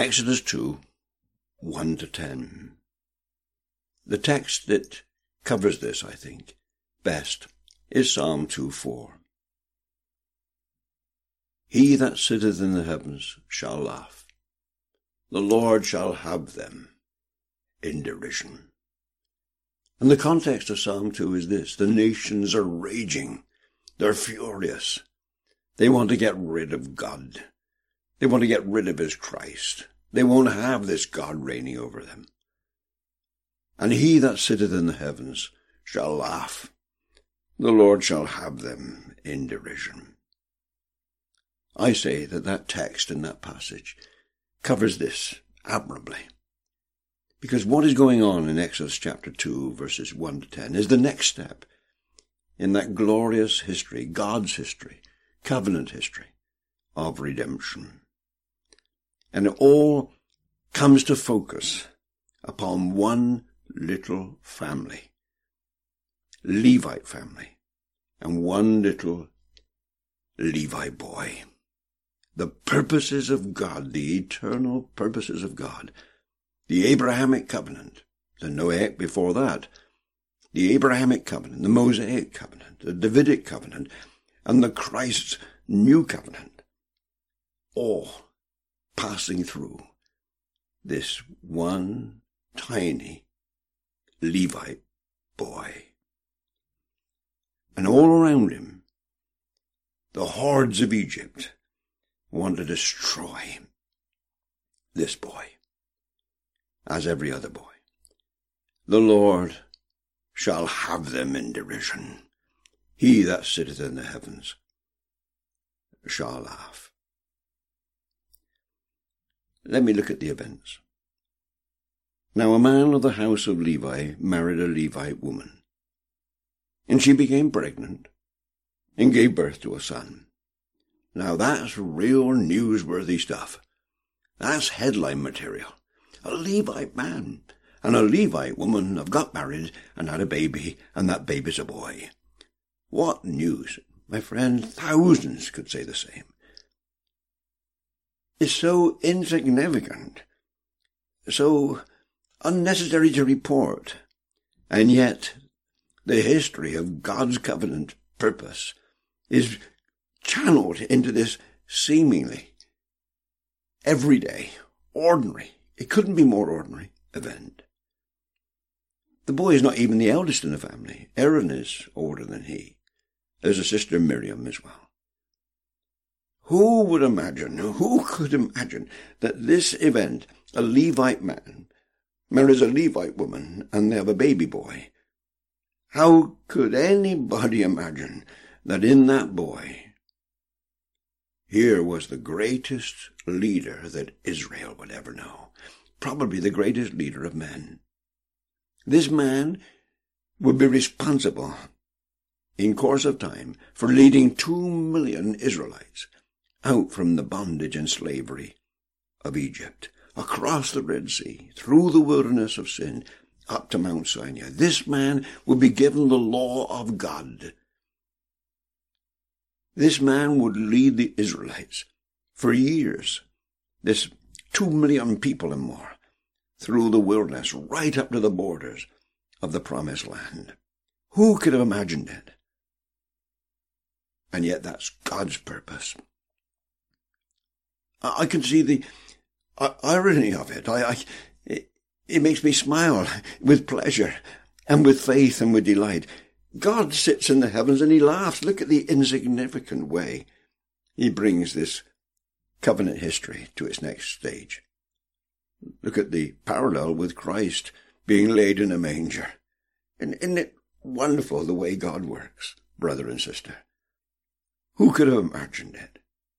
Exodus 2, 1 to 10. The text that covers this, I think, best is Psalm 2:4. He that sitteth in the heavens shall laugh. The Lord shall have them in derision. And the context of Psalm 2 is this. The nations are raging. They're furious. They want to get rid of God. They want to get rid of his Christ. They won't have this God reigning over them. And he that sitteth in the heavens shall laugh. The Lord shall have them in derision. I say that text in that passage covers this admirably. Because what is going on in Exodus chapter 2, verses 1 to 10, is the next step in that glorious history, God's history, covenant history of redemption. And it all comes to focus upon one little family, Levite family, and one little Levi boy. The purposes of God, the eternal purposes of God, the Abrahamic covenant, the Noahic before that, the Abrahamic covenant, the Mosaic covenant, the Davidic covenant, and the Christ's new covenant, all passing through this one tiny Levite boy. And all around him, the hordes of Egypt want to destroy this boy, as every other boy. The Lord shall have them in derision. He that sitteth in the heavens shall laugh. Let me look at the events. Now a man of the house of Levi married a Levite woman, and she became pregnant and gave birth to a son. Now that's real newsworthy stuff. That's headline material. A Levite man and a Levite woman have got married and had a baby, and that baby's a boy. What news? My friend, thousands could say the same. It's so insignificant, so unnecessary to report, and yet the history of God's covenant purpose is channeled into this seemingly everyday, ordinary, it couldn't be more ordinary, event. The boy is not even the eldest in the family. Aaron is older than he. There's a sister Miriam as well. Who could imagine that this event, a Levite man marries a Levite woman and they have a baby boy? How could anybody imagine that in that boy, here was the greatest leader that Israel would ever know, probably the greatest leader of men. This man would be responsible, in course of time, for leading 2 million Israelites out from the bondage and slavery of Egypt, across the Red Sea, through the wilderness of sin, up to Mount Sinai. This man would be given the law of God. This man would lead the Israelites for years, this 2 million people and more, through the wilderness, right up to the borders of the Promised Land. Who could have imagined it? And yet that's God's purpose. I can see the irony of it. It makes me smile with pleasure and with faith and with delight. God sits in the heavens and he laughs. Look at the insignificant way he brings this covenant history to its next stage. Look at the parallel with Christ being laid in a manger. And isn't it wonderful the way God works, brother and sister? Who could have imagined it?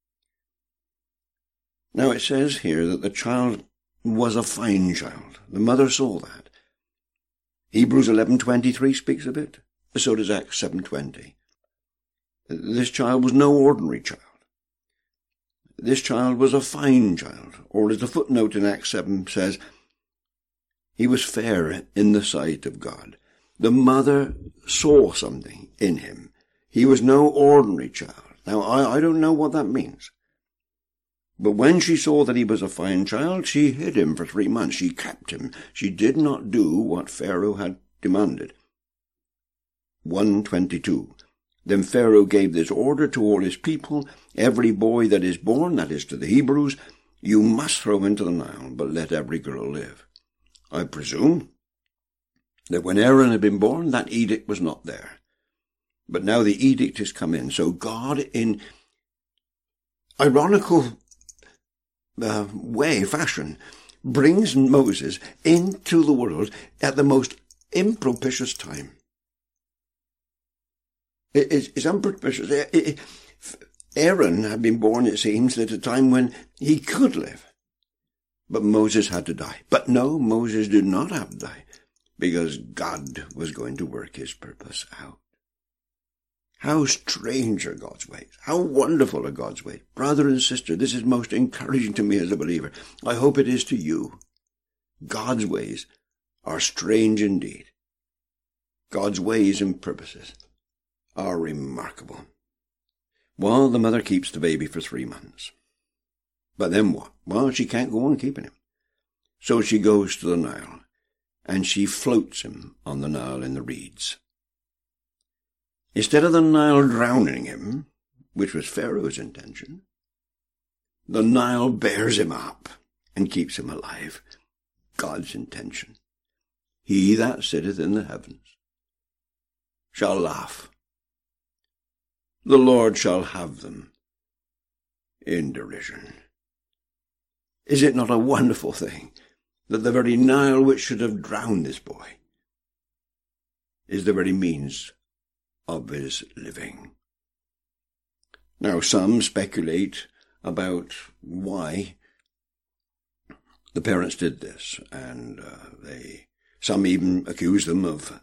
Now it says here that the child was a fine child. The mother saw that. Hebrews 11:23 speaks of it. So does Acts 7:20. This child was no ordinary child. This child was a fine child, or as the footnote in Acts 7 says, he was fair in the sight of God. The mother saw something in him. He was no ordinary child. Now, I don't know what that means. But when she saw that he was a fine child, she hid him for 3 months. She kept him. She did not do what Pharaoh had demanded. 1:22. Then Pharaoh gave this order to all his people: every boy that is born, that is to the Hebrews, you must throw into the Nile, but let every girl live. I presume that when Aaron had been born, that edict was not there. But now the edict has come in. So God, in ironical fashion, brings Moses into the world at the most impropitious time. It's unpropitious. Aaron had been born, it seems, at a time when he could live. But Moses had to die. But no, Moses did not have to die, because God was going to work his purpose out. How strange are God's ways. How wonderful are God's ways. Brother and sister, this is most encouraging to me as a believer. I hope it is to you. God's ways are strange indeed. God's ways and purposes are remarkable. Well, the mother keeps the baby for 3 months. But then what? Well, she can't go on keeping him. So she goes to the Nile, and she floats him on the Nile in the reeds. Instead of the Nile drowning him, which was Pharaoh's intention, the Nile bears him up and keeps him alive. God's intention. He that sitteth in the heavens shall laugh. The Lord shall have them in derision. Is it not a wonderful thing that the very Nile which should have drowned this boy is the very means of his living? Now, some speculate about why the parents did this, and some even accuse them of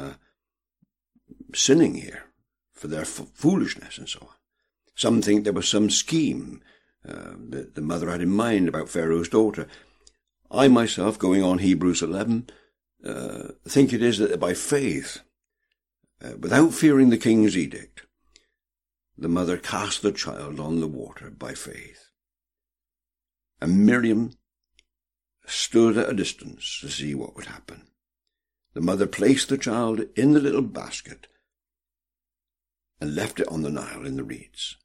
sinning here for their foolishness and so on. Some think there was some scheme that the mother had in mind about Pharaoh's daughter. I myself, going on Hebrews 11, think it is that by faith, without fearing the king's edict, the mother cast the child on the water by faith. And Miriam stood at a distance to see what would happen. The mother placed the child in the little basket and left it on the Nile in the reeds.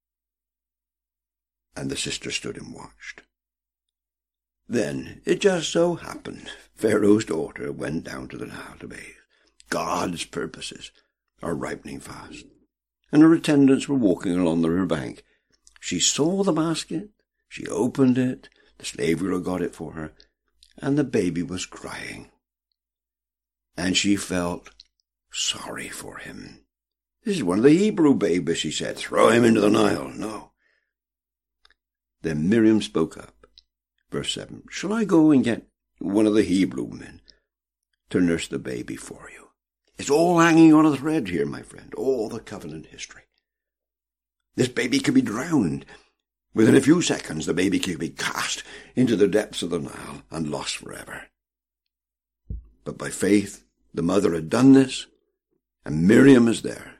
And the sister stood and watched. Then it just so happened Pharaoh's daughter went down to the Nile to bathe. God's purposes are ripening fast. And her attendants were walking along the river bank. She saw the basket, she opened it, the slave girl got it for her, and the baby was crying. And she felt sorry for him. This is one of the Hebrew babies, she said. Throw him into the Nile. No. Then Miriam spoke up. Verse 7. Shall I go and get one of the Hebrew men to nurse the baby for you? It's all hanging on a thread here, my friend. All the covenant history. This baby could be drowned. Within a few seconds, the baby could be cast into the depths of the Nile and lost forever. But by faith, the mother had done this, and Miriam is there.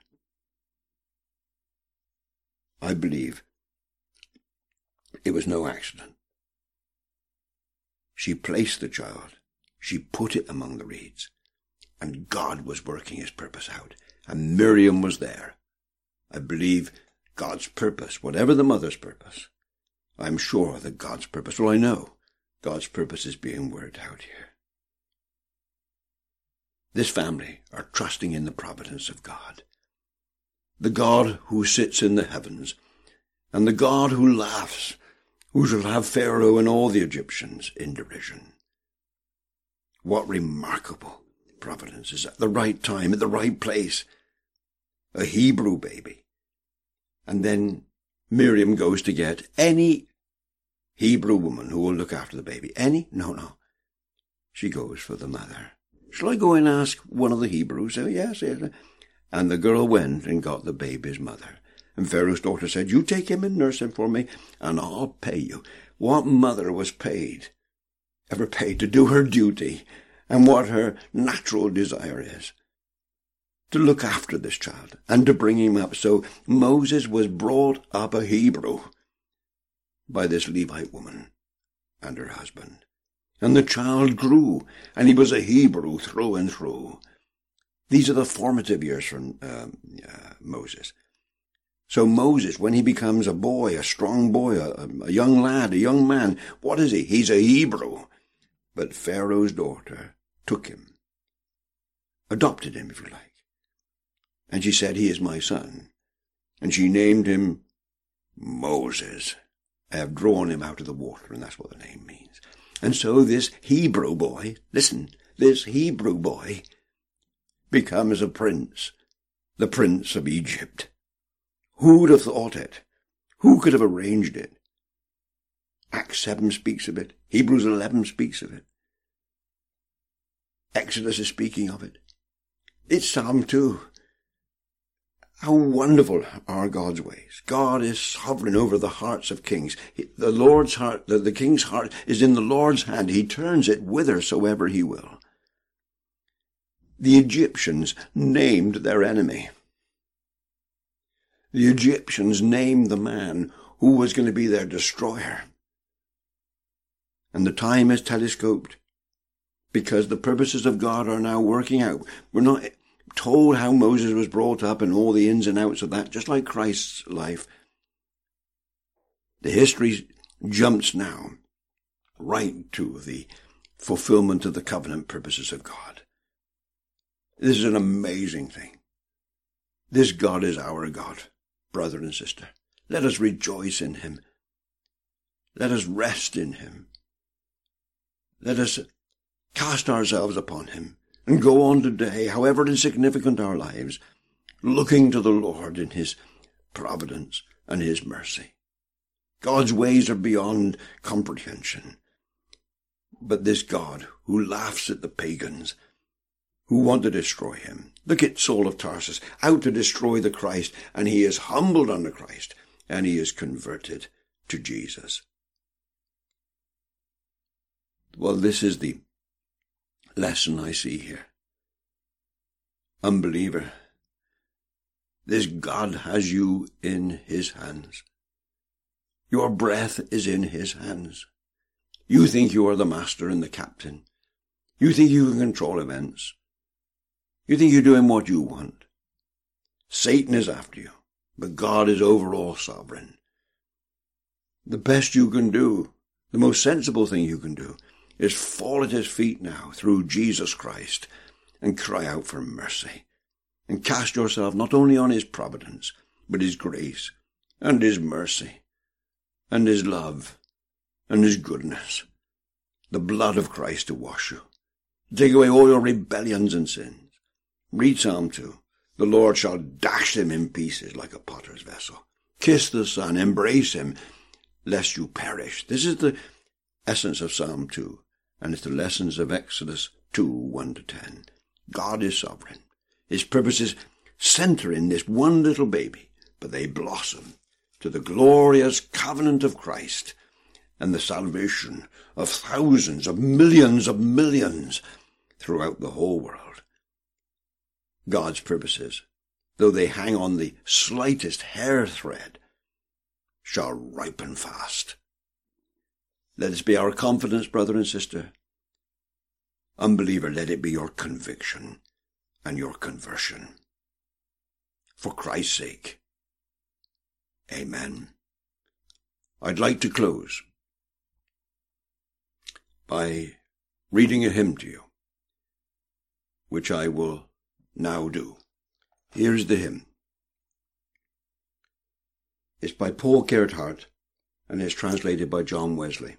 I believe it was no accident. She placed the child. She put it among the reeds. And God was working his purpose out. And Miriam was there. I believe God's purpose, whatever the mother's purpose, I'm sure that God's purpose, well, I know God's purpose is being worked out here. This family are trusting in the providence of God. The God who sits in the heavens, and the God who laughs, who shall have Pharaoh and all the Egyptians in derision. What remarkable providence is at the right time, at the right place. A Hebrew baby. And then Miriam goes to get any Hebrew woman who will look after the baby. Any? No. She goes for the mother. Shall I go and ask one of the Hebrews? Oh, yes. And the girl went and got the baby's mother. And Pharaoh's daughter said, you take him and nurse him for me, and I'll pay you. What mother was ever paid to do her duty, and what her natural desire is? To look after this child, and to bring him up. So Moses was brought up a Hebrew. by this Levite woman and her husband. And the child grew, and he was a Hebrew through and through. These are the formative years for Moses. So Moses, when he becomes a boy, a strong boy, a young lad, a young man, what is he? He's a Hebrew. But Pharaoh's daughter took him, adopted him, if you like. And she said, he is my son. And she named him Moses. I have drawn him out of the water, and that's what the name means. And so this Hebrew boy, listen, this Hebrew boy becomes a prince, the prince of Egypt. Who would have thought it? Who could have arranged it? Acts 7 speaks of it. Hebrews 11 speaks of it. Exodus is speaking of it. It's Psalm 2. How wonderful are God's ways. God is sovereign over the hearts of kings. The Lord's heart, the king's heart is in the Lord's hand. He turns it whithersoever he will. The Egyptians named their enemy. The Egyptians named the man who was going to be their destroyer. And the time is telescoped because the purposes of God are now working out. We're not told how Moses was brought up and all the ins and outs of that, just like Christ's life. The history jumps now right to the fulfillment of the covenant purposes of God. This is an amazing thing. This God is our God, brother and sister. Let us rejoice in him. Let us rest in him. Let us cast ourselves upon him and go on today, however insignificant our lives, looking to the Lord in his providence and his mercy. God's ways are beyond comprehension. But this God who laughs at the pagans who want to destroy him. Look at Saul of Tarsus, out to destroy the Christ, and he is humbled under Christ, and he is converted to Jesus. Well, this is the lesson I see here. Unbeliever, this God has you in his hands. Your breath is in his hands. You think you are the master and the captain. You think you can control events. You think you're doing what you want. Satan is after you, but God is over all sovereign. The best you can do, the most sensible thing you can do, is fall at his feet now through Jesus Christ and cry out for mercy and cast yourself not only on his providence, but his grace and his mercy and his love and his goodness. The blood of Christ to wash you, take away all your rebellions and sins. Read Psalm 2. The Lord shall dash them in pieces like a potter's vessel. Kiss the Son, embrace him, lest you perish. This is the essence of Psalm 2, and it's the lessons of Exodus 2, 1-10. God is sovereign. His purposes center in this one little baby, but they blossom to the glorious covenant of Christ and the salvation of thousands, of millions throughout the whole world. God's purposes, though they hang on the slightest hair thread, shall ripen fast. Let this be our confidence, brother and sister. Unbeliever, let it be your conviction and your conversion. For Christ's sake. Amen. I'd like to close by reading a hymn to you, which I will now do. Here's the hymn. It's by Paul Gerhardt and is translated by John Wesley.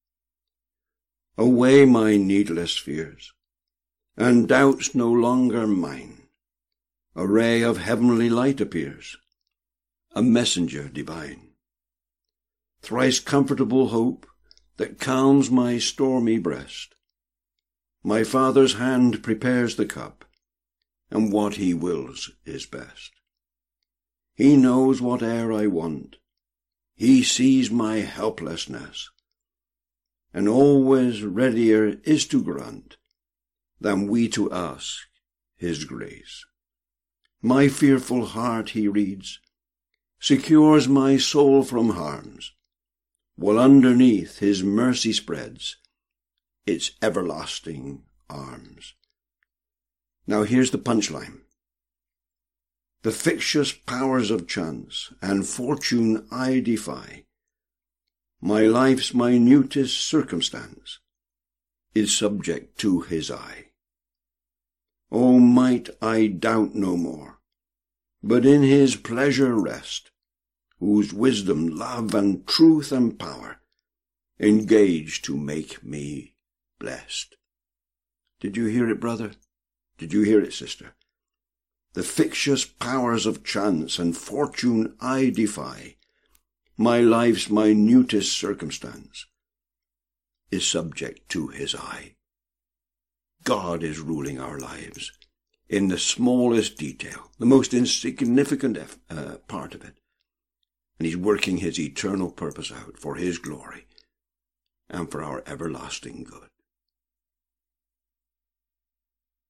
Away my needless fears, and doubts no longer mine. A ray of heavenly light appears, a messenger divine. Thrice comfortable hope that calms my stormy breast. My Father's hand prepares the cup, and what he wills is best. He knows whate'er I want. He sees my helplessness, and always readier is to grant than we to ask his grace. My fearful heart he reads, secures my soul from harms, while underneath his mercy spreads its everlasting arms. Now here's the punchline. The fictitious powers of chance and fortune I defy. My life's minutest circumstance is subject to his eye. O might I doubt no more, but in his pleasure rest, whose wisdom, love, and truth and power engage to make me blessed. Did you hear it, brother? Did you hear it, sister? The fictitious powers of chance and fortune I defy. My life's minutest circumstance is subject to his eye. God is ruling our lives in the smallest detail, the most insignificant part of it. And he's working his eternal purpose out for his glory and for our everlasting good.